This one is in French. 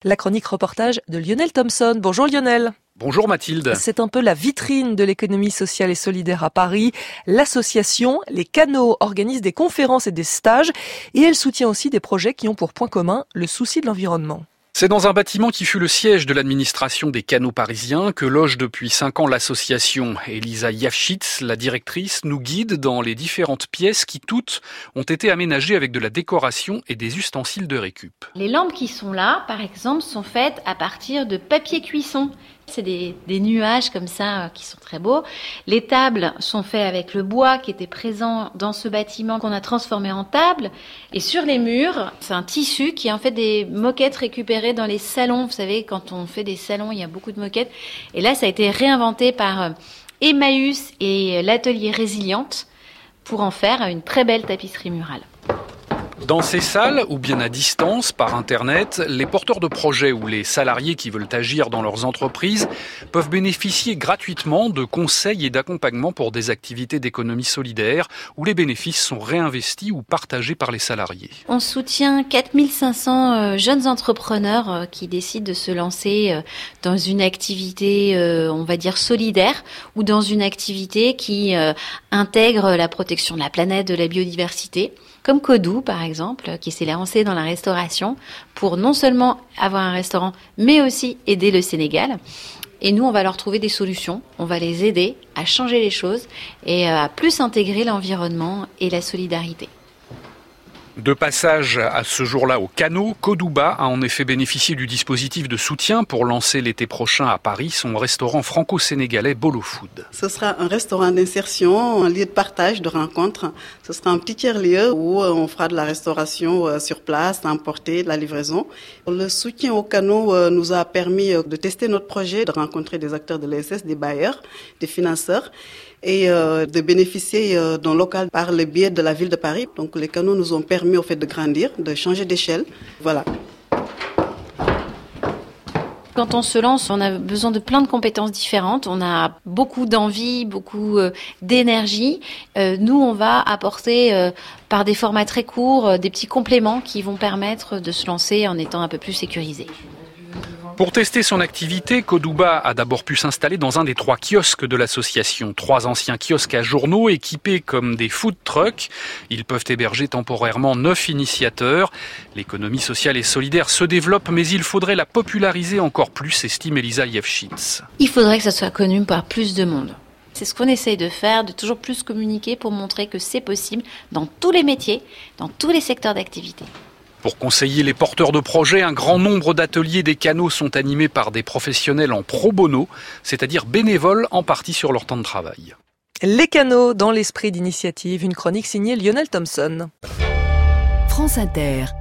La chronique reportage de Lionel Thompson. Bonjour Lionel. Bonjour Mathilde. C'est un peu la vitrine de l'économie sociale et solidaire à Paris. L'association Les Canaux organise des conférences et des stages et elle soutient aussi des projets qui ont pour point commun le souci de l'environnement. C'est dans un bâtiment qui fut le siège de l'administration des canaux parisiens que loge depuis 5 ans l'association. Elisa Yafchitz, la directrice, nous guide dans les différentes pièces qui toutes ont été aménagées avec de la décoration et des ustensiles de récup. Les lampes qui sont là, par exemple, sont faites à partir de papier cuisson. C'est des nuages comme ça qui sont très beaux. Les tables sont faites avec le bois qui était présent dans ce bâtiment qu'on a transformé en table. Et sur les murs, c'est un tissu qui est en fait des moquettes récupérées dans les salons. Vous savez, quand on fait des salons, il y a beaucoup de moquettes. Et là, ça a été réinventé par Emmaüs et l'atelier Résiliente pour en faire une très belle tapisserie murale. Dans ces salles, ou bien à distance, par Internet, les porteurs de projets ou les salariés qui veulent agir dans leurs entreprises peuvent bénéficier gratuitement de conseils et d'accompagnement pour des activités d'économie solidaire où les bénéfices sont réinvestis ou partagés par les salariés. On soutient 4500 jeunes entrepreneurs qui décident de se lancer dans une activité, on va dire, solidaire ou dans une activité qui intègre la protection de la planète, de la biodiversité. Comme Codou, par exemple, qui s'est lancé dans la restauration pour non seulement avoir un restaurant, mais aussi aider le Sénégal. Et nous, on va leur trouver des solutions, on va les aider à changer les choses et à plus intégrer l'environnement et la solidarité. De passage à ce jour-là au canot, Codouba a en effet bénéficié du dispositif de soutien pour lancer l'été prochain à Paris son restaurant franco-sénégalais Bolo Food. Ce sera un restaurant d'insertion, un lieu de partage, de rencontre. Ce sera un petit tiers-lieu où on fera de la restauration sur place, à emporter, de la livraison. Le soutien au canot nous a permis de tester notre projet, de rencontrer des acteurs de l'ESS, des bailleurs, des financeurs et de bénéficier d'un local par le biais de la ville de Paris. Donc les canaux nous ont permis au fait de grandir, de changer d'échelle. Voilà. Quand on se lance, on a besoin de plein de compétences différentes. On a beaucoup d'envie, beaucoup d'énergie. Nous, on va apporter par des formats très courts des petits compléments qui vont permettre de se lancer en étant un peu plus sécurisé. Pour tester son activité, Codouba a d'abord pu s'installer dans un des 3 kiosques de l'association. 3 anciens kiosques à journaux équipés comme des food trucks. Ils peuvent héberger temporairement 9 initiateurs. L'économie sociale et solidaire se développe, mais il faudrait la populariser encore plus, estime Elisa Yafchitz. Il faudrait que ça soit connu par plus de monde. C'est ce qu'on essaye de faire, de toujours plus communiquer pour montrer que c'est possible dans tous les métiers, dans tous les secteurs d'activité. Pour conseiller les porteurs de projets, un grand nombre d'ateliers des canaux sont animés par des professionnels en pro bono, c'est-à-dire bénévoles en partie sur leur temps de travail. Les canaux dans l'esprit d'initiative, une chronique signée Lionel Thompson. France Inter.